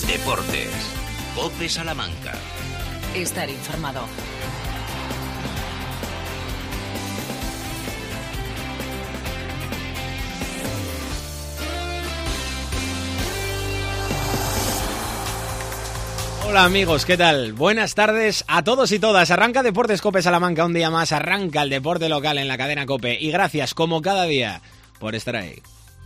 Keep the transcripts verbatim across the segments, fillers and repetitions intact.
Deportes. COPE Salamanca. Estar informado. Hola amigos, ¿qué tal? Buenas tardes a todos y todas. Arranca Deportes COPE Salamanca, un día más. Arranca el deporte local en la cadena COPE. Y gracias, como cada día, por estar ahí.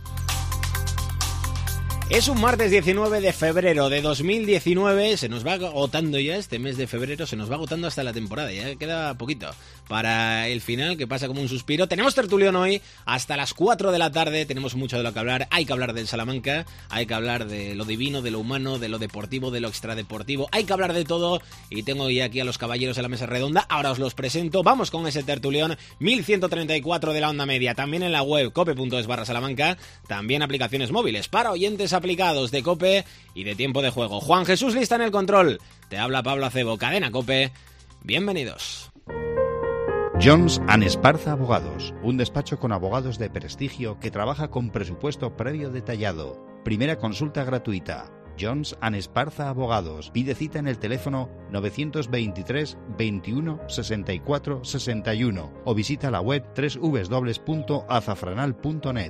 Es un martes diecinueve de febrero de dos mil diecinueve, se nos va agotando ya este mes de febrero, se nos va agotando hasta la temporada, ya queda poquito para el final, que pasa como un suspiro. Tenemos tertulión hoy hasta las cuatro de la tarde, tenemos mucho de lo que hablar, hay que hablar del Salamanca, hay que hablar de lo divino, de lo humano, de lo deportivo, de lo extradeportivo, hay que hablar de todo y tengo ya aquí a los caballeros de la mesa redonda, ahora os los presento, vamos con ese tertulión, mil ciento treinta y cuatro de la onda media, también en la web cope.es barra Salamanca, también aplicaciones móviles para oyentes aplicados de COPE y de tiempo de juego. Juan Jesús Lista en el control. Te habla Pablo Acebo, cadena COPE. Bienvenidos. Jones and Esparza Abogados, un despacho con abogados de prestigio que trabaja con presupuesto previo detallado. Primera consulta gratuita. Jones and Esparza Abogados. Pide cita en el teléfono novecientos veintitrés veintiuno sesenta y cuatro sesenta y uno o visita la web doble u doble u doble u punto azafranal punto net.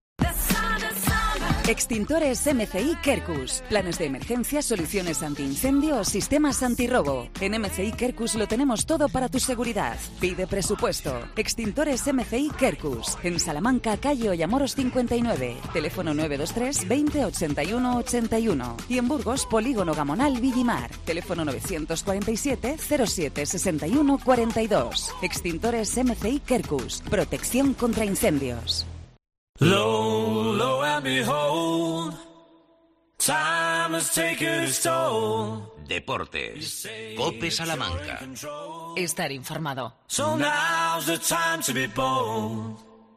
Extintores M C I Quercus. Planes de emergencia, soluciones antiincendio o sistemas antirrobo. En M C I Quercus lo tenemos todo para tu seguridad. Pide presupuesto. Extintores M C I Quercus. En Salamanca, calle Ollamoros cincuenta y nueve. Teléfono nueve dos tres veinte ochenta y uno ochenta y uno. Y en Burgos, Polígono Gamonal Villimar. Teléfono novecientos cuarenta y siete cero siete sesenta y uno cuarenta y dos. Extintores M C I Quercus. Protección contra incendios. Low, low and behold, time has taken its toll. Deportes. COPE Salamanca. Estar informado. So now's the time to be bold.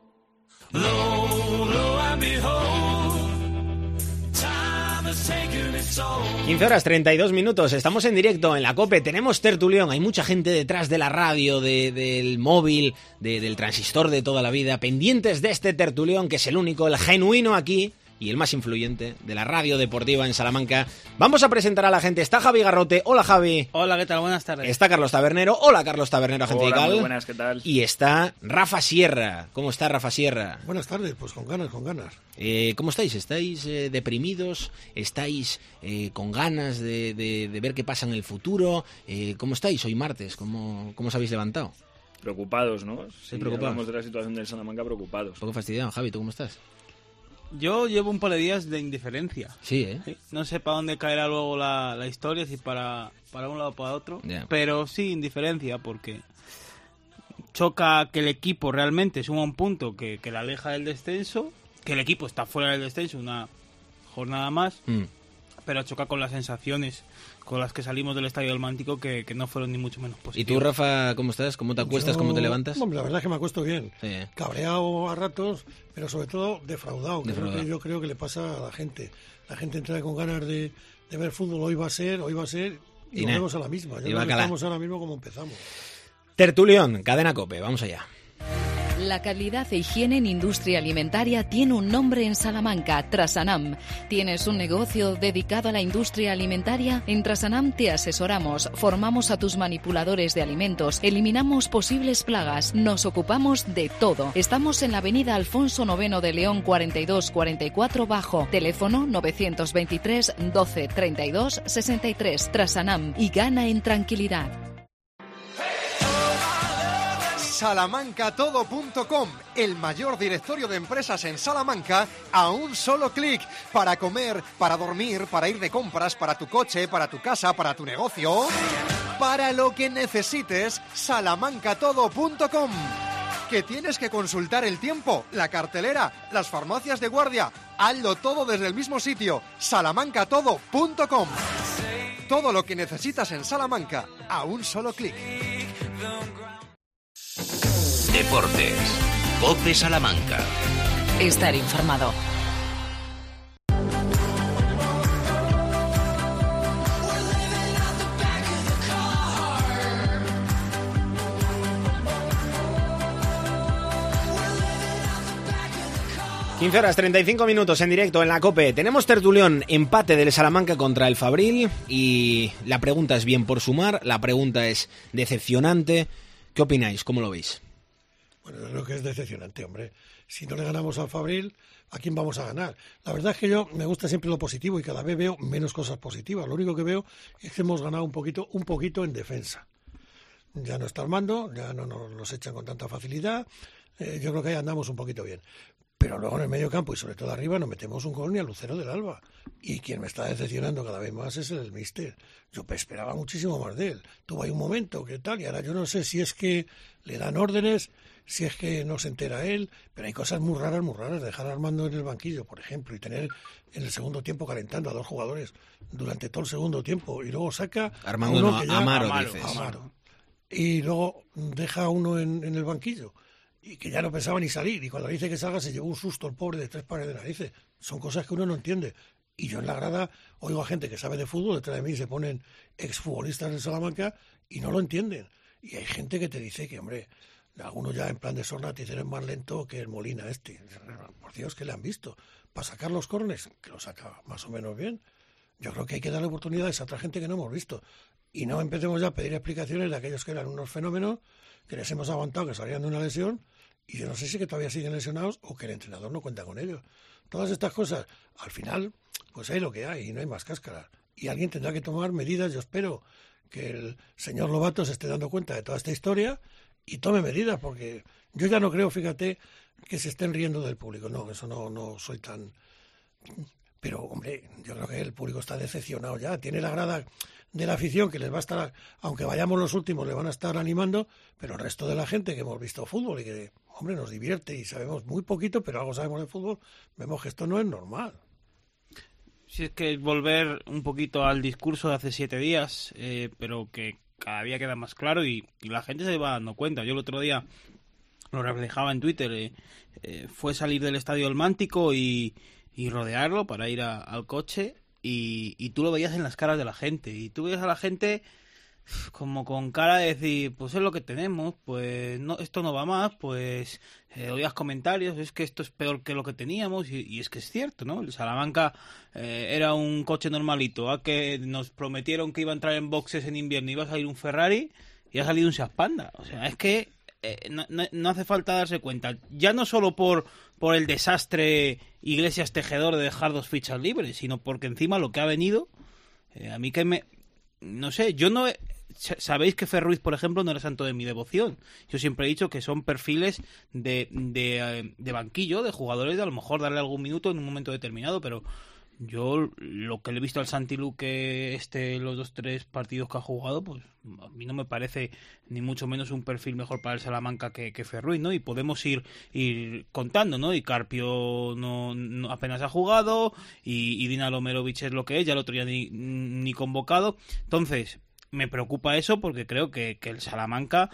Low, low and behold, time has taken its toll. quince horas treinta y dos minutos, estamos en directo en la COPE, tenemos tertulión, hay mucha gente detrás de la radio, de, del móvil, de, del transistor de toda la vida, pendientes de este tertulión que es el único, el genuino aquí y el más influyente de la radio deportiva en Salamanca. Vamos a presentar a la gente, está Javi Garrote, hola Javi. Hola, ¿qué tal? Buenas tardes. Está Carlos Tabernero, hola Carlos Tabernero, agente Hola, Ical. muy buenas, ¿qué tal? Y está Rafa Sierra, ¿cómo está Rafa Sierra? Buenas tardes, pues con ganas, con ganas. Eh, ¿Cómo estáis? ¿Estáis eh, deprimidos? ¿Estáis eh, con ganas de, de, de ver qué pasa en el futuro? Eh, ¿Cómo estáis hoy martes? ¿Cómo, cómo os habéis levantado? Preocupados, ¿no? Sí, preocupados. Hablamos de la situación del Salamanca, preocupados. Un poco fastidiado. Javi, ¿tú cómo estás? Yo llevo un par de días de indiferencia. Sí, ¿eh? Sí, no sé para dónde caerá luego la, la historia, si para, para un lado o para otro. Yeah. Pero sí, indiferencia, porque choca que el equipo realmente suma un punto que, que la aleja del descenso, que el equipo está fuera del descenso una jornada más, Mm. pero choca con las sensaciones con las que salimos del Estadio del Mántico, que, que no fueron ni mucho menos positivas. ¿Y tú, Rafa, cómo estás? ¿Cómo te acuestas? Yo, ¿Cómo te levantas? Hombre, la verdad es que me acuesto bien. Sí, ¿eh? Cabreado a ratos, pero sobre todo defraudado, que Defraudado. es lo que yo creo que le pasa a la gente. La gente entra con ganas de, de ver fútbol, hoy va a ser, hoy va a ser, y, Y y nada. volvemos a la misma. Yo Y va creo a que calar. estamos ahora mismo como empezamos. Tertulión, cadena COPE, vamos allá. La calidad e higiene en industria alimentaria tiene un nombre en Salamanca, Trasanam. ¿Tienes un negocio dedicado a la industria alimentaria? En Trasanam te asesoramos, formamos a tus manipuladores de alimentos, eliminamos posibles plagas, nos ocupamos de todo. Estamos en la avenida Alfonso noveno de León cuarenta y dos cuarenta y cuatro Bajo, teléfono novecientos veintitrés doce treinta y dos sesenta y tres. Trasanam, y gana en tranquilidad. Salamanca todo punto com, el mayor directorio de empresas en Salamanca a un solo clic, para comer, para dormir, para ir de compras, para tu coche, para tu casa, para tu negocio, para lo que necesites. Salamanca todo punto com. ¿Que tienes que consultar el tiempo, la cartelera, las farmacias de guardia? Hazlo todo desde el mismo sitio, Salamanca todo punto com. Todo lo que necesitas en Salamanca a un solo clic. Deportes. COPE Salamanca. Estar informado. quince horas treinta y cinco minutos en directo en la COPE. Tenemos tertulión, empate del Salamanca contra el Fabril y la pregunta es bien por sumar, la pregunta es decepcionante. ¿Qué opináis? ¿Cómo lo veis? Bueno, yo creo que es decepcionante, hombre. Si no le ganamos al Fabril, ¿a quién vamos a ganar? La verdad es que yo me gusta siempre lo positivo y cada vez veo menos cosas positivas. Lo único que veo es que hemos ganado un poquito, un poquito en defensa. Ya no está Armando, ya no nos los echan con tanta facilidad. Eh, yo creo que ahí andamos un poquito bien. Pero luego en el medio campo y sobre todo arriba nos metemos un gol ni al Lucero del Alba. Y quien me está decepcionando cada vez más es el míster. Yo esperaba muchísimo más de él. Tuvo ahí un momento que tal, y ahora yo no sé si es que le dan órdenes, si es que no se entera él, pero hay cosas muy raras, muy raras. Dejar a Armando en el banquillo, por ejemplo, y tener en el segundo tiempo calentando a dos jugadores durante todo el segundo tiempo, y luego saca Armando a uno no, que ya, Amaro, Amaro, dices. Amaro. Y luego deja a uno en, en el banquillo, y que ya no pensaba ni salir, y cuando le dice que salga se llevó un susto el pobre de tres pares de narices. Son cosas que uno no entiende. Y yo en la grada oigo a gente que sabe de fútbol, detrás de mí se ponen exfutbolistas de Salamanca y no lo entienden. Y hay gente que te dice que, hombre, algunos ya en plan de sorna te dicen es más lento que el Molina este. Por Dios, que le han visto. Para sacar los córneres, que lo saca más o menos bien. Yo creo que hay que darle oportunidades a otra gente que no hemos visto. Y no empecemos ya a pedir explicaciones de aquellos que eran unos fenómenos, que les hemos aguantado, que salían de una lesión, y yo no sé si que todavía siguen lesionados o que el entrenador no cuenta con ellos. Todas estas cosas, al final, pues hay lo que hay y no hay más cáscara. Y alguien tendrá que tomar medidas. Yo espero que el señor Lobato se esté dando cuenta de toda esta historia y tome medidas, porque yo ya no creo, fíjate, que se estén riendo del público. No, eso no, no soy tan... Pero, hombre, yo creo que el público está decepcionado ya. Tiene la grada de la afición que les va a estar, aunque vayamos los últimos, le van a estar animando, pero el resto de la gente que hemos visto fútbol y que, hombre, nos divierte y sabemos muy poquito, pero algo sabemos de fútbol, vemos que esto no es normal. Si es que volver un poquito al discurso de hace siete días, eh, pero que cada día queda más claro y, y la gente se va dando cuenta. Yo el otro día lo reflejaba en Twitter, eh, eh, fue salir del Estadio del Mántico y, y rodearlo para ir a, al coche y, y tú lo veías en las caras de la gente y tú veías a la gente como con cara de decir, pues es lo que tenemos, pues no, esto no va más, pues eh, oías comentarios, es que esto es peor que lo que teníamos y, y es que es cierto, ¿no? El Salamanca eh, era un coche normalito, a que nos prometieron que iba a entrar en boxes en invierno y iba a salir un Ferrari y ha salido un Seat Panda, o sea, es que eh, no, no, no hace falta darse cuenta, ya no solo por, por el desastre Iglesias Tejedor de dejar dos fichas libres, sino porque encima lo que ha venido, eh, a mí que me... No sé, yo no... He, sabéis que Fer Ruiz, por ejemplo, no era santo de mi devoción. Yo siempre he dicho que son perfiles de, de, de banquillo, de jugadores de a lo mejor darle algún minuto en un momento determinado, pero yo lo que le he visto al Santi Luque este, los dos, tres partidos que ha jugado, pues a mí no me parece ni mucho menos un perfil mejor para el Salamanca que, que Fer Ruiz, ¿no? Y podemos ir, ir contando, ¿no? Y Carpio no, no apenas ha jugado, y, y Dina Lomerovic es lo que es, ya el otro día ni, ni convocado. Entonces, me preocupa eso porque creo que, que el Salamanca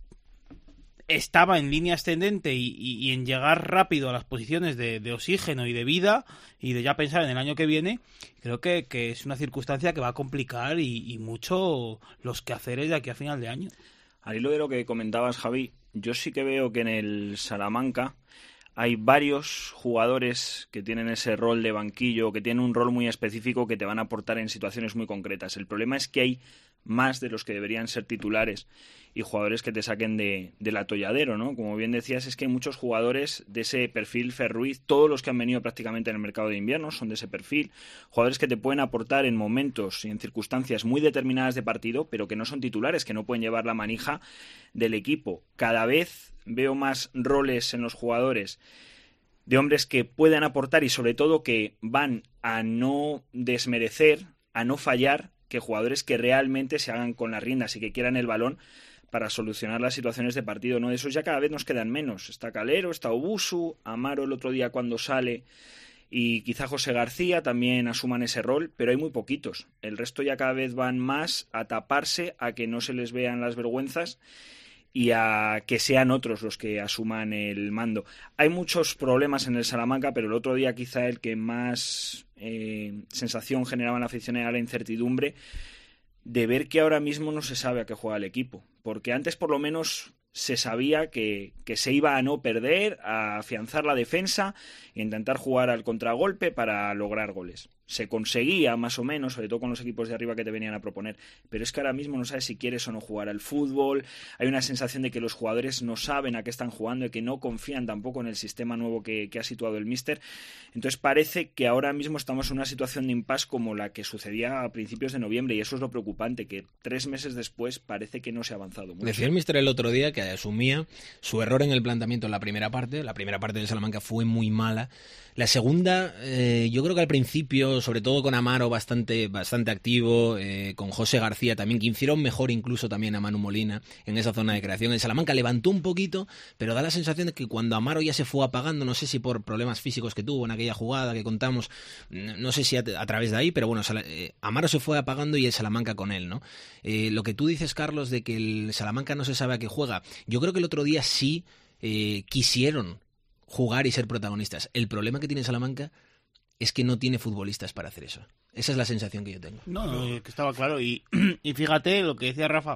estaba en línea ascendente y, y, y en llegar rápido a las posiciones de, de oxígeno y de vida y de ya pensar en el año que viene. Creo que, que es una circunstancia que va a complicar y, y mucho los quehaceres de aquí a final de año. Al hilo de lo que comentabas, Javi, yo sí que veo que en el Salamanca hay varios jugadores que tienen ese rol de banquillo, que tienen un rol muy específico que te van a aportar en situaciones muy concretas. El problema es que hay más de los que deberían ser titulares y jugadores que te saquen de, del atolladero, ¿no? Como bien decías, es que hay muchos jugadores de ese perfil. Fer Ruiz, todos los que han venido prácticamente en el mercado de invierno son de ese perfil. Jugadores que te pueden aportar en momentos y en circunstancias muy determinadas de partido, pero que no son titulares, que no pueden llevar la manija del equipo. Cada vez veo más roles en los jugadores de hombres que puedan aportar y sobre todo que van a no desmerecer, a no fallar, que jugadores que realmente se hagan con las riendas y que quieran el balón para solucionar las situaciones de partido, ¿no? De esos ya cada vez nos quedan menos. Está Calero, está Obusu, Amaro el otro día cuando sale y quizá José García también asuman ese rol, pero hay muy poquitos. El resto ya cada vez van más a taparse, a que no se les vean las vergüenzas y a que sean otros los que asuman el mando. Hay muchos problemas en el Salamanca, pero el otro día quizá el que más eh, sensación generaba en la afición era la incertidumbre de ver que ahora mismo no se sabe a qué juega el equipo, porque antes por lo menos se sabía que, que se iba a no perder, a afianzar la defensa e intentar jugar al contragolpe para lograr goles. Se conseguía más o menos, sobre todo con los equipos de arriba que te venían a proponer, pero es que ahora mismo no sabes si quieres o no jugar al fútbol. Hay una sensación de que los jugadores no saben a qué están jugando y que no confían tampoco en el sistema nuevo que, que ha situado el míster. Entonces parece que ahora mismo estamos en una situación de impasse como la que sucedía a principios de noviembre, y eso es lo preocupante, que tres meses después parece que no se ha avanzado mucho. Decía el míster el otro día que asumía su error en el planteamiento en la primera parte. La primera parte del Salamanca fue muy mala. La segunda, eh, yo creo que al principio, sobre todo con Amaro bastante, bastante activo, eh, con José García también, que hicieron mejor incluso también a Manu Molina en esa zona de creación. El Salamanca levantó un poquito, pero da la sensación de que cuando Amaro ya se fue apagando, no sé si por problemas físicos que tuvo en aquella jugada que contamos, no sé si a, a través de ahí, pero bueno, eh, Amaro se fue apagando y el Salamanca con él, ¿no? Eh, lo que tú dices, Carlos, de que el Salamanca no se sabe a qué juega, yo creo que el otro día sí eh, quisieron jugar y ser protagonistas. El problema que tiene Salamanca es que no tiene futbolistas para hacer eso. Esa es la sensación que yo tengo. No, no, que estaba claro. Y, y fíjate lo que decía Rafa,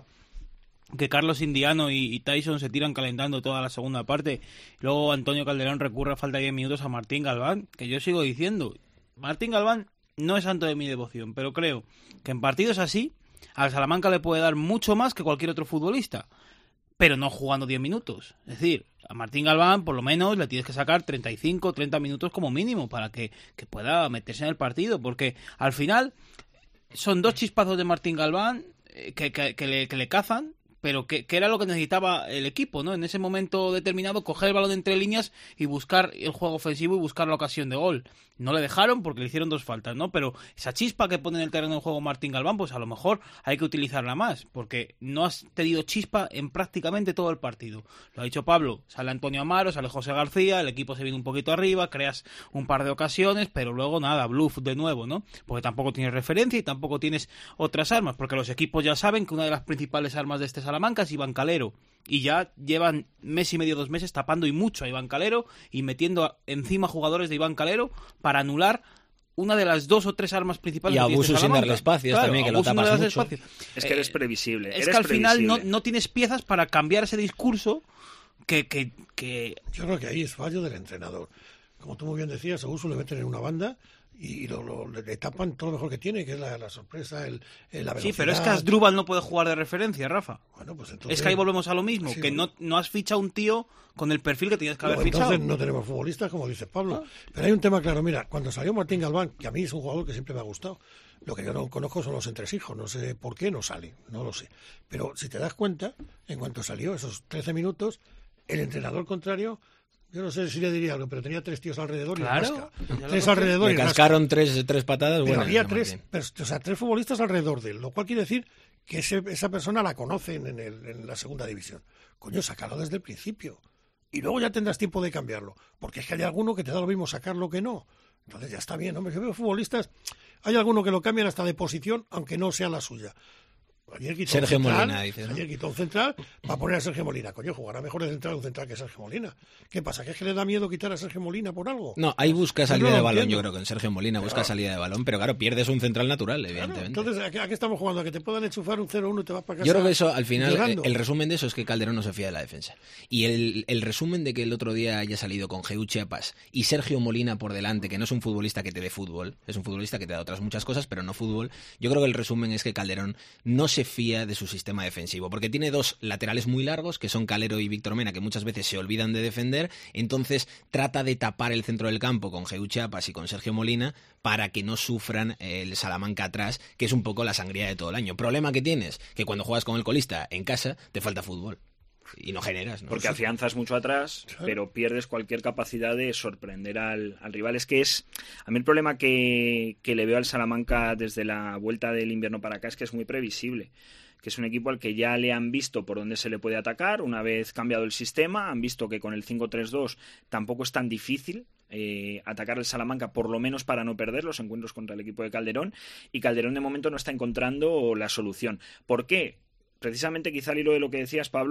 que Carlos Indiano y, y Tyson se tiran calentando toda la segunda parte. Luego Antonio Calderón recurre a falta de diez minutos a Martín Galván, que yo sigo diciendo, Martín Galván no es santo de mi devoción, pero creo que en partidos así al Salamanca le puede dar mucho más que cualquier otro futbolista, pero no jugando diez minutos. Es decir, a Martín Galván por lo menos le tienes que sacar treinta y cinco, treinta minutos como mínimo para que, que pueda meterse en el partido, porque al final son dos chispazos de Martín Galván eh, que, que, que, le, que le cazan, pero que, que era lo que necesitaba el equipo, ¿no? En ese momento determinado, coger el balón entre líneas y buscar el juego ofensivo y buscar la ocasión de gol. No le dejaron porque le hicieron dos faltas, ¿no? Pero esa chispa que pone en el terreno de juego Martín Galván, pues a lo mejor hay que utilizarla más, porque no has tenido chispa en prácticamente todo el partido. Lo ha dicho Pablo, sale Antonio Amaro, sale José García, el equipo se viene un poquito arriba, creas un par de ocasiones, pero luego nada, bluff de nuevo, ¿no? Porque tampoco tienes referencia y tampoco tienes otras armas, porque los equipos ya saben que una de las principales armas de este Salamanca es Iván Calero, y ya llevan mes y medio, dos meses tapando y mucho a Iván Calero y metiendo encima jugadores de Iván Calero para anular una de las dos o tres armas principales. Y abusos sin darle espacios, claro, también, que lo tapas mucho. Espacio. Es que eres previsible. Es eres que al previsible. final no, no tienes piezas para cambiar ese discurso que, que, que... Yo creo que ahí es fallo del entrenador. Como tú muy bien decías, a Uso le meten en una banda y lo, lo, le tapan todo lo mejor que tiene, que es la, la sorpresa, el, el, la velocidad. Sí, pero es que Asdrúbal no puede jugar de referencia, Rafa. Bueno, pues entonces... Es que ahí volvemos a lo mismo, sí, que bueno. no, no has fichado un tío con el perfil que tenías que haber no, entonces fichado. no tenemos futbolistas, como dice Pablo. ¿Ah? Pero hay un tema claro, mira, cuando salió Martín Galván, que a mí es un jugador que siempre me ha gustado, lo que yo no conozco son los entresijos, no sé por qué no sale, no lo sé. Pero si te das cuenta, en cuanto salió esos trece minutos, el entrenador contrario... Yo no sé si le diría algo, pero tenía tres tíos alrededor claro, y rasca. Tres alrededor Le y cascaron tres, tres patadas. Pero bueno, había no, tres, pero, o sea, tres futbolistas alrededor de él, lo cual quiere decir que ese, esa persona la conocen en, el, en la segunda división. Coño, sácalo desde el principio. Y luego ya tendrás tiempo de cambiarlo. Porque es que hay alguno que te da lo mismo sacarlo que no. Entonces ya está bien, hombre. Yo veo futbolistas, hay alguno que lo cambian hasta de posición, aunque no sea la suya. Ayer quitó Sergio un central, Molina, dices, ¿no? Ayer quitó un central para poner a Sergio Molina. Coño, jugará mejor de central un central que Sergio Molina. ¿Qué pasa? ¿Que es que le da miedo quitar a Sergio Molina por algo? No, ahí busca Yo salida no de lo balón, entiendo. yo creo que en Sergio Molina busca Claro. salida de balón, pero claro, pierdes un central natural, Claro, evidentemente. entonces, ¿a qué, a qué estamos jugando? ¿A que te puedan enchufar un cero uno y te vas para casa? Yo creo que eso, al final, llorando? el resumen de eso es que Calderón no se fía de la defensa. Y el, el resumen de que el otro día haya salido con Geu Chiapas y Sergio Molina por delante, que no es un futbolista que te dé fútbol, es un futbolista que te da otras muchas cosas, pero no fútbol, yo creo que el resumen es que Calderón no se fía de su sistema defensivo, porque tiene dos laterales muy largos, que son Calero y Víctor Mena, que muchas veces se olvidan de defender, entonces trata de tapar el centro del campo con Geu Chiapas y con Sergio Molina para que no sufran el Salamanca atrás, que es un poco la sangría de todo el año. Problema que tienes, que cuando juegas con el colista en casa, te falta fútbol. Y no generas, ¿no? Porque afianzas mucho atrás, Claro. pero pierdes cualquier capacidad de sorprender al, al rival. Es que es... A mí el problema que, que le veo al Salamanca desde la vuelta del invierno para acá es que es muy previsible. Que es un equipo al que ya le han visto por dónde se le puede atacar, una vez cambiado el sistema, han visto que con el cinco tres dos tampoco es tan difícil eh, atacar al Salamanca, por lo menos para no perder los encuentros contra el equipo de Calderón, y Calderón de momento no está encontrando la solución. ¿Por qué? Precisamente quizá al hilo de lo que decías, Pablo,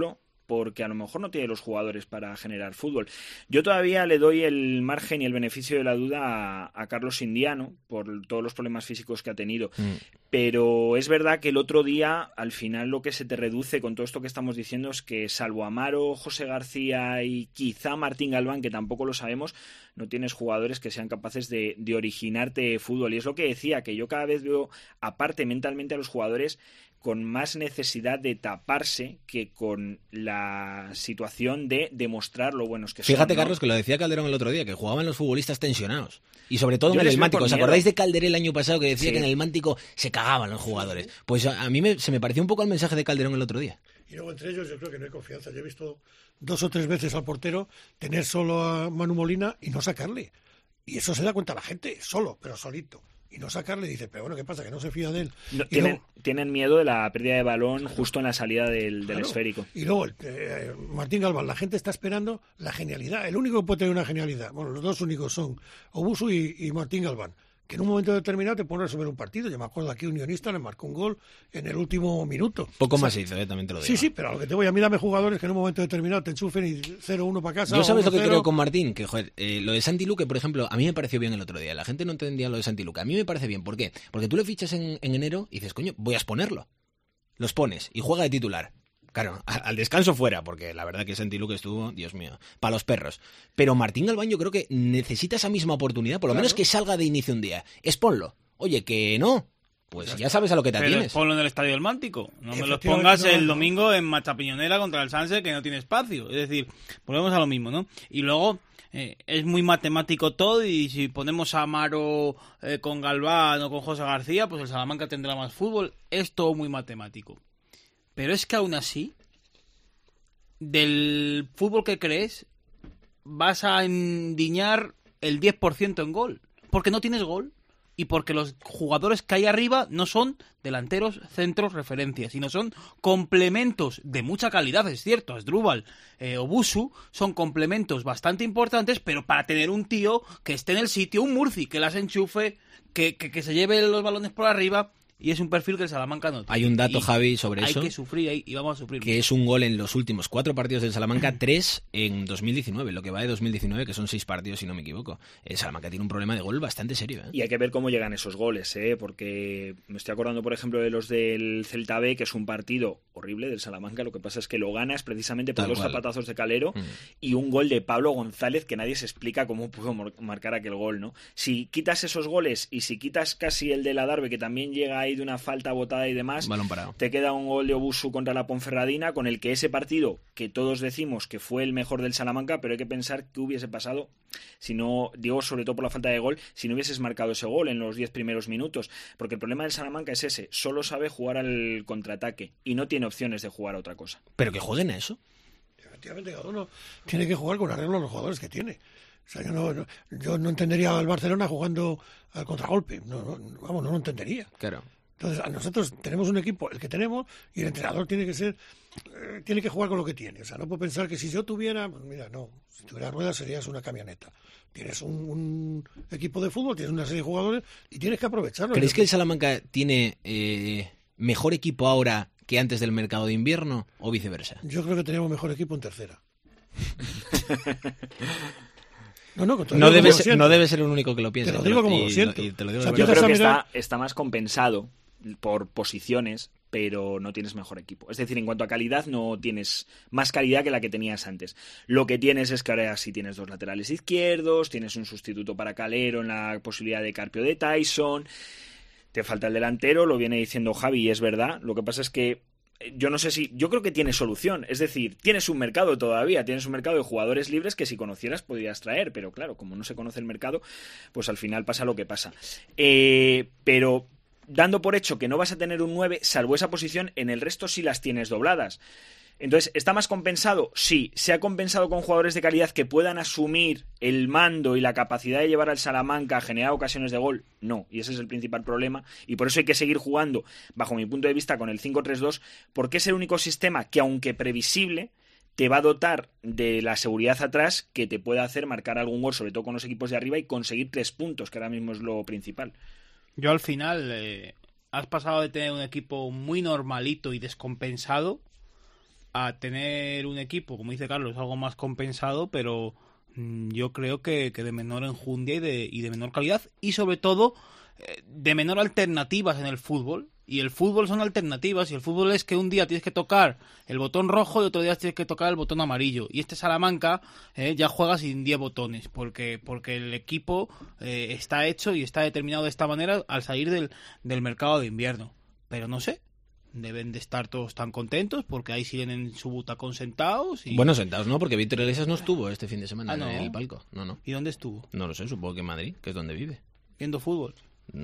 porque a lo mejor no tiene los jugadores para generar fútbol. Yo todavía le doy el margen y el beneficio de la duda a, a Carlos Indiano por todos los problemas físicos que ha tenido, mm. pero es verdad que el otro día, al final, lo que se te reduce con todo esto que estamos diciendo es que salvo Amaro, José García y quizá Martín Galván, que tampoco lo sabemos, no tienes jugadores que sean capaces de, de originarte fútbol. Y es lo que decía, que yo cada vez veo, aparte mentalmente, a los jugadores con más necesidad de taparse que con la situación de demostrar lo buenos que son. Fíjate, ¿no? Carlos, que lo decía Calderón el otro día, que jugaban los futbolistas tensionados. Y sobre todo Yo en el les veo Mántico. por ¿Os miedo. acordáis de Calderé el año pasado que decía Sí. que en el Mántico se cagaban los jugadores? Pues a, a mí me, se me pareció un poco el mensaje de Calderón el otro día. Y luego entre ellos yo creo que no hay confianza. Yo he visto dos o tres veces al portero tener solo a Manu Molina y no sacarle. Y eso se da cuenta la gente, solo, pero solito. Y no sacarle, dice, pero bueno, ¿qué pasa? Que no se fía de él. No, Y tienen, luego- tienen miedo de la pérdida de balón justo en la salida del, del Claro. esférico. Y luego, eh, Martín Galván, la gente está esperando la genialidad. El único que puede tener una genialidad, bueno, los dos únicos son Obusu y, y Martín Galván, que en un momento determinado te pone a resolver un partido. Yo me acuerdo aquí, Unionista le marcó un gol en el último minuto. Poco O sea, más hizo, eh, también te lo digo. Sí, sí, pero a lo que te voy a mí, dame jugadores que en un momento determinado te enchufen y cero uno para casa. Yo sabes o lo que uno cero. creo con Martín, que joder, eh, lo de Santi Luque, por ejemplo, a mí me pareció bien el otro día. La gente no entendía lo de Santi Luque. A mí me parece bien. ¿Por qué? Porque tú le fichas en, en enero y dices, coño, voy a exponerlo. Los pones y juega de titular. Claro, a- al descanso fuera, porque la verdad que Santi Luque estuvo, Dios mío, para los perros. Pero Martín Galván yo creo que necesita esa misma oportunidad, por lo Claro. menos que salga de inicio un día. Exponlo. Oye, que no. Pues ya sabes a lo que te Pero atienes. ponlo en el Estadio del Mántico. No me los Efectivamente, pongas no, el no. domingo en Machapiñonera contra el Sanse, que no tiene espacio. Es decir, volvemos a lo mismo, ¿no? Y luego eh, es muy matemático todo, y si ponemos a Amaro eh, con Galván o con José García, pues el Salamanca tendrá más fútbol. Es todo muy matemático. Pero es que aún así, del fútbol que crees, vas a endiñar el diez por ciento en gol. Porque no tienes gol. Y porque los jugadores que hay arriba no son delanteros, centros, referencias, sino son complementos de mucha calidad, es cierto. Asdrúbal, eh, Obusu son complementos bastante importantes, pero para tener un tío que esté en el sitio, un Murci, que las enchufe, que, que, que se lleve los balones por arriba, y es un perfil que el Salamanca no tiene. Hay un dato, Y Javi, sobre hay eso. que sufrir ahí, y vamos a sufrir. Que es un gol en los últimos cuatro partidos del Salamanca, tres en dos mil diecinueve, lo que va de dos mil diecinueve, que son seis partidos, si no me equivoco. El Salamanca tiene un problema de gol bastante serio, ¿eh? Y hay que ver cómo llegan esos goles, ¿eh? Porque me estoy acordando, por ejemplo, de los del Celta B, que es un partido horrible del Salamanca. Lo que pasa es que lo ganas precisamente por Tal dos cual. zapatazos de Calero Mm. y un gol de Pablo González, que nadie se explica cómo pudo mar- marcar aquel gol, ¿no? Si quitas esos goles y si quitas casi el de la Darbe, que también llega ahí de una falta botada y demás, Balón parado. te queda un gol de Obusu contra la Ponferradina, con el que ese partido, que todos decimos que fue el mejor del Salamanca, pero hay que pensar qué hubiese pasado si no, digo sobre todo por la falta de gol, si no hubieses marcado ese gol en los diez primeros minutos, porque el problema del Salamanca es ese, solo sabe jugar al contraataque y no tiene opciones de jugar a otra cosa. Pero que jueguen a eso. Efectivamente, cada uno tiene que jugar con arreglo a los jugadores que tiene. O sea, yo no, no- yo no entendería al Barcelona jugando al contragolpe. No, no, vamos, no lo entendería. Claro. Entonces, a nosotros tenemos un equipo, el que tenemos, y el entrenador tiene que ser, eh, tiene que jugar con lo que tiene. O sea, no puedo pensar que si yo tuviera, pues mira, no, si tuviera ruedas serías una camioneta. Tienes un, un equipo de fútbol, tienes una serie de jugadores y tienes que aprovecharlo. ¿Creéis que el Salamanca tiene eh, mejor equipo ahora que antes del mercado de invierno o viceversa? Yo creo que tenemos mejor equipo en tercera. No, no, No debe, ser, no debe ser el único que lo piensa. Te lo digo como y, lo siento. y te lo digo O sea, de Yo verdad. empiezas creo que a mirar- está, está más compensado por posiciones, pero no tienes mejor equipo. Es decir, en cuanto a calidad, no tienes más calidad que la que tenías antes. Lo que tienes es que ahora sí tienes dos laterales izquierdos, tienes un sustituto para Calero en la posibilidad de Carpio de Tyson, te falta el delantero, lo viene diciendo Javi y es verdad. Lo que pasa es que yo no sé si... Yo creo que tienes solución. Es decir, tienes un mercado todavía. Tienes un mercado de jugadores libres que si conocieras podrías traer. Pero claro, como no se conoce el mercado, pues al final pasa lo que pasa. Eh, pero dando por hecho que no vas a tener un nueve, salvo esa posición, en el resto sí las tienes dobladas. Entonces, ¿está más compensado? Sí. ¿Se ha compensado con jugadores de calidad que puedan asumir el mando y la capacidad de llevar al Salamanca a generar ocasiones de gol? No. Y ese es el principal problema. Y por eso hay que seguir jugando, bajo mi punto de vista, con el cinco tres dos, porque es el único sistema que, aunque previsible, te va a dotar de la seguridad atrás que te pueda hacer marcar algún gol, sobre todo con los equipos de arriba, y conseguir tres puntos, que ahora mismo es lo principal. Yo al final, eh, has pasado de tener un equipo muy normalito y descompensado a tener un equipo, como dice Carlos, algo más compensado, pero mmm, yo creo que, que de menor enjundia y de, y de menor calidad, y sobre todo eh, de menor alternativas en el fútbol. Y el fútbol son alternativas, y el fútbol es que un día tienes que tocar el botón rojo y otro día tienes que tocar el botón amarillo. Y este Salamanca eh, ya juega sin diez botones, porque porque el equipo eh, está hecho y está determinado de esta manera al salir del, del mercado de invierno. Pero no sé, deben de estar todos tan contentos porque ahí siguen en su butacón sentados. Y... Bueno, sentados no, porque Víctor Iglesias no estuvo este fin de semana Ah, ¿no? en el palco. No, no. ¿Y dónde estuvo? No lo sé, supongo que en Madrid, que es donde vive. Viendo fútbol.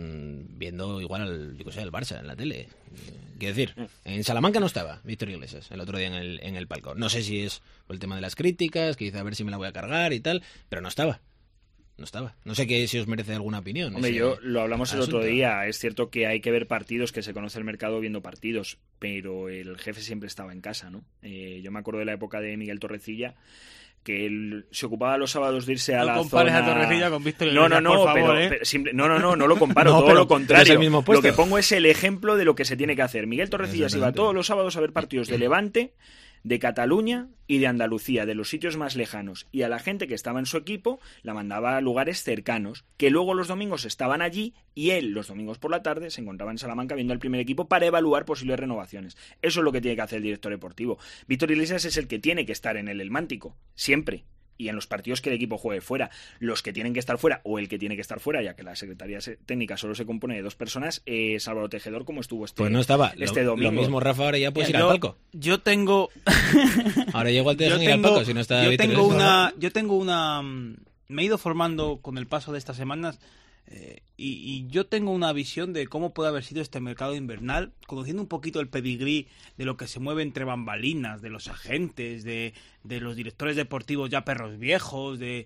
Viendo igual al, yo que sé, al Barça en la tele. Quiero decir, en Salamanca no estaba Víctor Iglesias el otro día en el, en el palco. No sé si es por el tema de las críticas, que dice a ver si me la voy a cargar y tal, pero no estaba. No estaba. No sé que si os merece alguna opinión. Hombre, ese yo lo hablamos el asunto. otro día. Es cierto que hay que ver partidos, que se conoce el mercado viendo partidos, pero el jefe siempre estaba en casa, ¿no? Eh, yo me acuerdo de la época de Miguel Torrecilla, que él se ocupaba los sábados de irse a no la compares zona... a Torrecilla con Víctor No, Iglesias, no, no, por favor, pero, ¿eh? pero simple... no, no, no, no lo comparo, No, todo pero- lo contrario. pero es el mismo puesto. Lo que pongo es el ejemplo de lo que se tiene que hacer. Miguel Torrecilla se iba Exactamente. todos los sábados a ver partidos de Levante, de Cataluña y de Andalucía, de los sitios más lejanos, y a la gente que estaba en su equipo la mandaba a lugares cercanos, que luego los domingos estaban allí y él los domingos por la tarde se encontraba en Salamanca viendo al primer equipo para evaluar posibles renovaciones. Eso es lo que tiene que hacer el director deportivo. Víctor Iglesias es el que tiene que estar en el Elmántico, siempre. Y en los partidos que el equipo juegue fuera. Los que tienen que estar fuera, o el que tiene que estar fuera, ya que la Secretaría Técnica solo se compone de dos personas, es Álvaro Tejedor, como estuvo este, Pues no estaba. este lo, domingo. lo mismo, Rafa, ahora ya puedes ir yo, al palco. Yo tengo... Ahora ya igual te yo dejan ir al tengo, palco si no está yo Víctor tengo Iglesias. una Yo tengo una... mm, Me he ido formando con el paso de estas semanas eh, y, y yo tengo una visión de cómo puede haber sido este mercado invernal, conociendo un poquito el pedigrí de lo que se mueve entre bambalinas, de los agentes, de, de los directores deportivos ya perros viejos, de...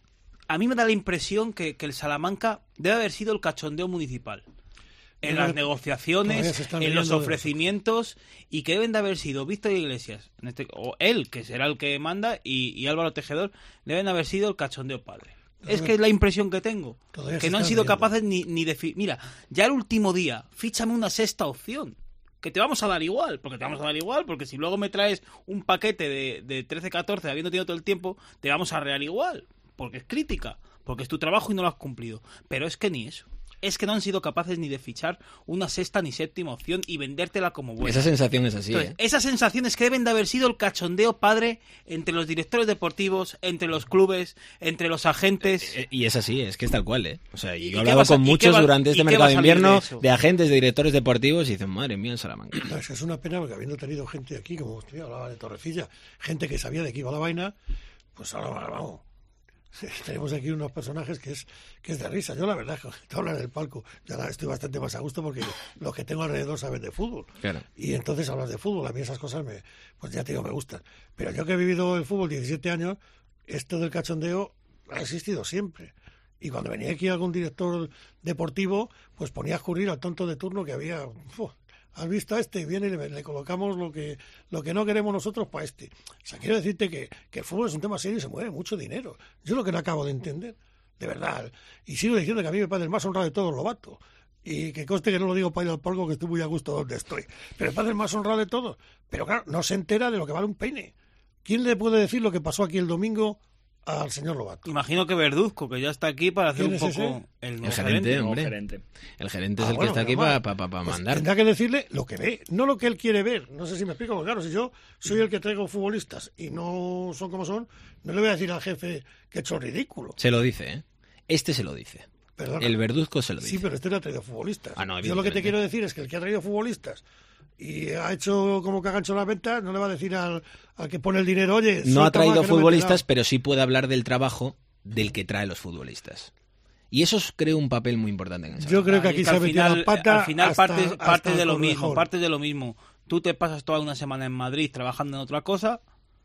A mí me da la impresión que, que el Salamanca debe haber sido el cachondeo municipal. En Yo las creo que todavía negociaciones, se están en los riendo de ofrecimientos, y que deben de haber sido Víctor Iglesias, en este, o él, que será el que manda, y, y Álvaro Tejedor, deben de haber sido el cachondeo padre. Es que es la impresión que tengo. Todavía Que se no han están sido riendo. capaces ni, ni de... fi- Mira, ya el último día, fíchame una sexta opción. Que te vamos a dar igual, porque te vamos a dar igual, porque si luego me traes un paquete de, de trece catorce habiendo tenido todo el tiempo, te vamos a rear igual. Porque es crítica, porque es tu trabajo y no lo has cumplido. Pero es que ni eso. Es que no han sido capaces ni de fichar una sexta ni séptima opción y vendértela como buena. Esa sensación es así, Entonces, ¿eh? esas sensaciones que deben de haber sido el cachondeo padre entre los directores deportivos, entre los clubes, entre los agentes. Eh, Y es así, es que es tal cual, ¿eh? O sea, ¿Y yo he qué hablado va a sa- con y qué muchos va- durante y este qué mercado va a de salir de invierno eso? de agentes, de directores deportivos y dicen, madre mía, en Salamanca. No, es que es una pena porque habiendo tenido gente aquí, como usted hablaba de Torrecilla, gente que sabía de qué iba la vaina, pues ahora vamos. Tenemos aquí unos personajes que es que es de risa. Yo la verdad, te hablan del palco, ya la- estoy bastante más a gusto porque los que tengo alrededor saben de fútbol. Claro. Y entonces hablas de fútbol, a mí esas cosas me, pues ya te digo, me gustan. Pero yo que he vivido el fútbol diecisiete años, esto del cachondeo ha existido siempre. Y cuando venía aquí algún director deportivo, pues ponía a escurrir al tonto de turno que había... ¡fu! ¿Has visto a este? Viene y le, le colocamos lo que lo que no queremos nosotros para este. O sea, quiero decirte que, que el fútbol es un tema serio y se mueve mucho dinero. Yo lo que no acabo de entender, de verdad. Y sigo diciendo que a mí me parece el más honrado de todos Lobato. Y que conste que no lo digo para ir al palco, que estoy muy a gusto donde estoy. Pero me parece el más honrado de todos. Pero claro, no se entera de lo que vale un peine. ¿Quién le puede decir lo que pasó aquí el domingo al señor Lobato? Imagino que Verduzco, que ya está aquí para hacer ¿Quién un es poco ese? el nuevo El gerente, gerente. hombre. gerente. El gerente es Ah, el bueno, que está aquí normal. para pa, pa, pa Pues mandar. tendrá que decirle lo que ve, no lo que él quiere ver. No sé si me explico, porque claro, si yo soy el que traigo futbolistas y no son como son, no le voy a decir al jefe que he hecho el ridículo. Se lo dice, ¿eh? Este se lo dice. Perdona. El Verduzco se lo dice. Sí, pero este no ha traído futbolistas. Ah, no, yo lo que te evidentemente. quiero decir es que el que ha traído futbolistas y ha hecho como que ha gancho la venta, no le va a decir al, al que pone el dinero, oye, No ha suelta traído más, que no me he futbolistas, enterado. pero sí puede hablar del trabajo del que trae los futbolistas. Y eso es, creo, un papel muy importante en el Yo Salamanca. creo que Ah, aquí es se ha al metido final, la pata. al final hasta- partes, hasta partes de el lo mismo, Correjón. partes de lo mismo. Tú te pasas toda una semana en Madrid trabajando en otra cosa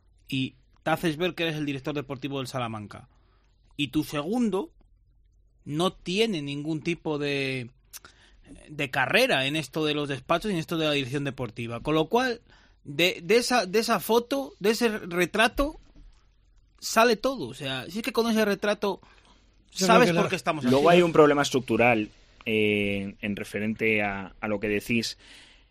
y te haces ver que eres el director deportivo del Salamanca. Y tu segundo no tiene ningún tipo de, de carrera en esto de los despachos y en esto de la dirección deportiva. Con lo cual, de, de, esa, de esa foto, de ese retrato, sale todo. O sea, si es que con ese retrato Yo sabes creo que por la- qué estamos aquí. Luego hay un problema estructural eh, en referente a, a lo que decís.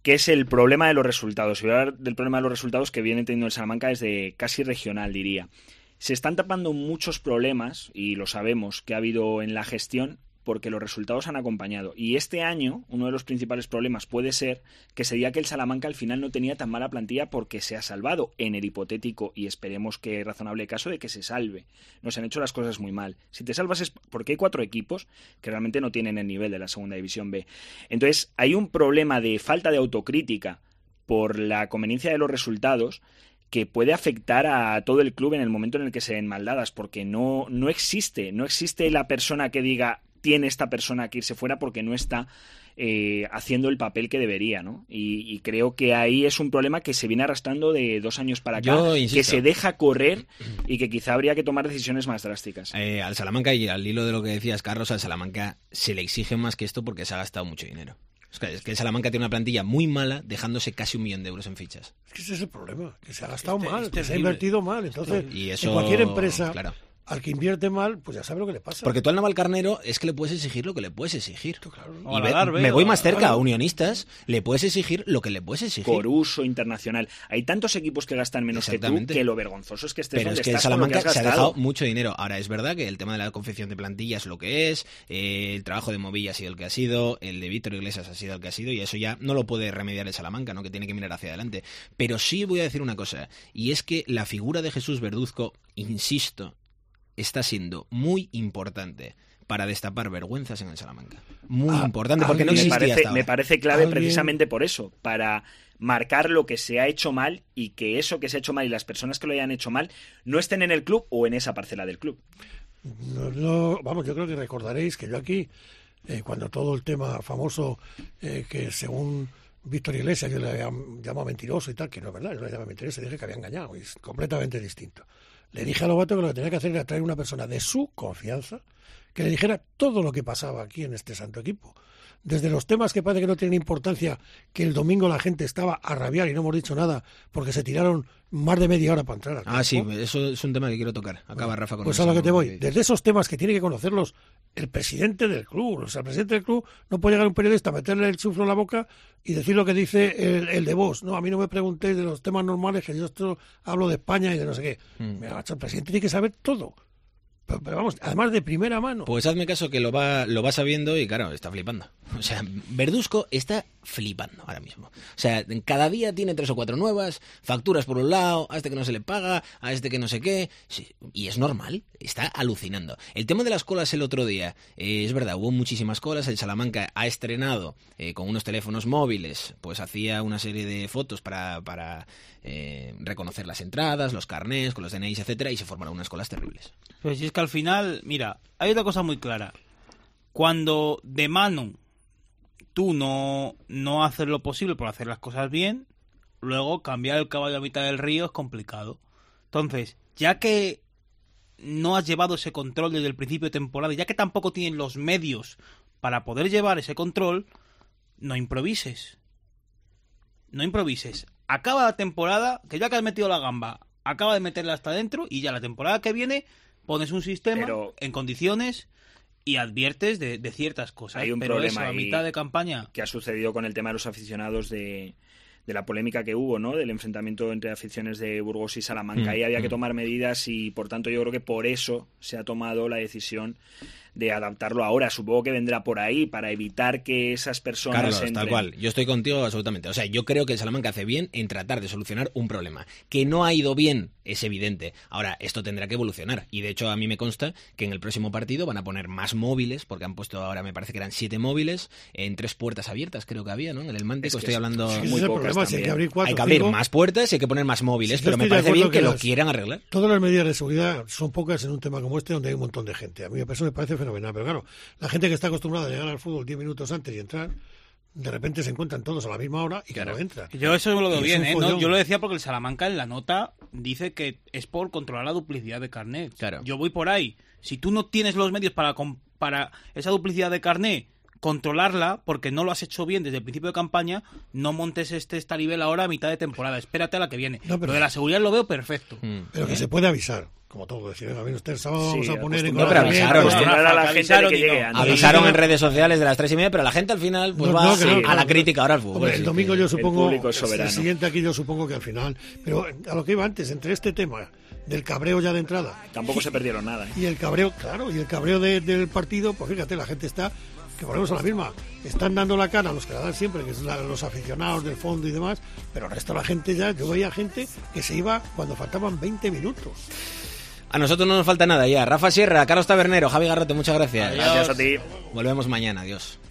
que es el problema de los resultados. Y voy a hablar del problema de los resultados que viene teniendo el Salamanca desde casi regional, diría. Se están tapando muchos problemas, y lo sabemos, que ha habido en la gestión, porque los resultados han acompañado. Y este año, uno de los principales problemas puede ser que se diga que el Salamanca al final no tenía tan mala plantilla porque se ha salvado, en el hipotético, y esperemos que razonable caso de que se salve. No se han hecho las cosas muy mal. Si te salvas es porque hay cuatro equipos que realmente no tienen el nivel de la segunda división B. Entonces, hay un problema de falta de autocrítica por la conveniencia de los resultados que puede afectar a todo el club en el momento en el que se den maldadas, porque no, no existe, no existe la persona que diga tiene esta persona que irse fuera porque no está eh, haciendo el papel que debería, ¿no? Y, y creo que ahí es un problema que se viene arrastrando de dos años para acá, que se deja correr y que quizá habría que tomar decisiones más drásticas. Eh, al Salamanca, y al hilo de lo que decías, Carlos, al Salamanca se le exige más que esto porque se ha gastado mucho dinero. Es que, es que el Salamanca tiene una plantilla muy mala, dejándose casi un millón de euros en fichas. Es que ese es el problema, que se ha gastado Este- mal, este que se ha terrible. invertido mal. Entonces, Y eso, en cualquier empresa, claro. al que invierte mal, pues ya sabe lo que le pasa. Porque tú al Navalcarnero es que le puedes exigir lo que le puedes exigir. Claro. O Y a ve- la Darbe, me o voy a- más cerca, claro. a Unionistas le puedes exigir lo que le puedes exigir. Por uso internacional. Hay tantos equipos que gastan menos que tú, Exactamente. que lo vergonzoso es que estés Pero donde es que el estás con lo que Salamanca has se ha gastado. dejado mucho dinero. Ahora, es verdad que el tema de la confección de plantilla es lo que es, eh, el trabajo de Movilla ha sido el que ha sido, el de Víctor Iglesias ha sido el que ha sido, y eso ya no lo puede remediar el Salamanca, ¿no? Que tiene que mirar hacia adelante. Pero sí voy a decir una cosa, y es que la figura de Jesús Verduzco, insisto, está siendo muy importante para destapar vergüenzas en el Salamanca. Muy Ah, importante, porque no alguien- existía me parece, hasta ahora. me parece clave Alguien- precisamente por eso, para marcar lo que se ha hecho mal y que eso que se ha hecho mal y las personas que lo hayan hecho mal no estén en el club o en esa parcela del club. No, no, vamos, yo creo que recordaréis que yo aquí, eh, cuando todo el tema famoso, eh, que según Víctor Iglesias yo le había llamado mentiroso y tal, que no es verdad, yo le llamaba mentiroso y dije que había engañado, y es completamente distinto. Le dije a Lobato que lo que tenía que hacer era traer una persona de su confianza que le dijera todo lo que pasaba aquí en este santo equipo. Desde los temas que parece que no tienen importancia, que el domingo la gente estaba a rabiar y no hemos dicho nada porque se tiraron más de media hora para entrar al Ah, sí, campo. eso es un tema que quiero tocar. Acaba Rafa con Pues eso. a lo que te voy. Desde esos temas que tiene que conocerlos el presidente del club. O sea, el presidente del club no puede llegar un periodista a meterle el chuflo en la boca y decir lo que dice el, el de vos. No, a mí no me preguntéis de los temas normales, que yo esto hablo de España y de no sé qué. Mm. Mira, macho, el presidente tiene que saber todo. Pero, pero vamos, además de primera mano. Pues hazme caso que lo va, lo va sabiendo y claro, está flipando. O sea, Verduzco está flipando ahora mismo. O sea, cada día tiene tres o cuatro nuevas, facturas por un lado, a este que no se le paga, a este que no sé qué. Sí, y es normal, está alucinando. El tema de las colas el otro día, eh, es verdad, hubo muchísimas colas. El Salamanca ha estrenado eh, con unos teléfonos móviles, pues hacía una serie de fotos para, para eh, reconocer las entradas, los carnés, con los D N Is, etcétera, y se formaron unas colas terribles. Pues si es que al final, mira, hay otra cosa muy clara. Cuando de mano tú no, no haces lo posible por hacer las cosas bien, luego cambiar el caballo a mitad del río es complicado. Entonces, ya que no has llevado ese control desde el principio de temporada, ya que tampoco tienes los medios para poder llevar ese control, no improvises. No improvises. Acaba la temporada, que ya que has metido la gamba, acaba de meterla hasta adentro y ya la temporada que viene pones un sistema Pero- en condiciones y adviertes de, de ciertas cosas. Hay un pero problema eso, a ahí mitad de campaña... que ha sucedido con el tema de los aficionados de, de la polémica que hubo, ¿no? Del enfrentamiento entre aficiones de Burgos y Salamanca. Mm, Ahí había que mm. tomar medidas y, por tanto, yo creo que por eso se ha tomado la decisión de adaptarlo ahora. Supongo que vendrá por ahí para evitar que esas personas Carlos, entren. tal cual. Yo estoy contigo absolutamente. O sea, yo creo que el Salamanca hace bien en tratar de solucionar un problema. Que no ha ido bien, es evidente. Ahora, esto tendrá que evolucionar. Y de hecho, a mí me consta que en el próximo partido van a poner más móviles, porque han puesto ahora, me parece que eran siete móviles, en tres puertas abiertas, creo que había, ¿no? En el Elmántico, Es que estoy es- hablando... Sí, ese muy es el pocas problema, si hay que también. abrir cuatro, Hay que abrir cinco. más puertas y hay que poner más móviles, Sí, yo pero me estoy de parece bien acuerdo que, que lo las- quieran arreglar. Todas las medidas de seguridad son pocas en un tema como este donde hay un montón de gente. A mí eso me parece fenomenal. Pero claro, la gente que está acostumbrada a llegar al fútbol diez minutos antes y entrar, de repente se encuentran todos a la misma hora y que no entran. Yo eso lo veo Y es bien, un ¿eh? No, follón. yo lo decía porque el Salamanca en la nota dice que es por controlar la duplicidad de carnet. Claro. Yo voy por ahí. Si tú no tienes los medios para, com- para esa duplicidad de carnet controlarla, porque no lo has hecho bien desde el principio de campaña, no montes este esta nivel ahora a mitad de temporada, espérate a la que viene. No, pero- Lo de la seguridad lo veo perfecto. Pero que se puede avisar, como todo. Decir, venga, bien, usted el sábado vamos a poner en No, pero avisaron, acostumbrar a la Rafa, gente de que avisaron y llegue no. antes. Avisaron en redes sociales de las tres y media, pero la gente al final pues No, va no, que no, sí, que a la no. crítica ahora al fútbol. Hombre, el sí, domingo que- yo supongo, público es el soberano. siguiente aquí yo supongo que al final, pero a lo que iba antes, entre este tema del cabreo ya de entrada Tampoco se perdieron nada. ¿eh? y el cabreo, claro, y el cabreo de- del partido, pues fíjate, la gente está, que volvemos a la misma, están dando la cara a los que la dan siempre, que son la- los aficionados del fondo y demás, pero el resto de la gente ya, yo veía gente que se iba cuando faltaban veinte minutos. A nosotros no nos falta nada ya. Rafa Sierra, Carlos Tabernero, Javi Garrote, muchas gracias. Gracias a ti. Volvemos mañana, adiós.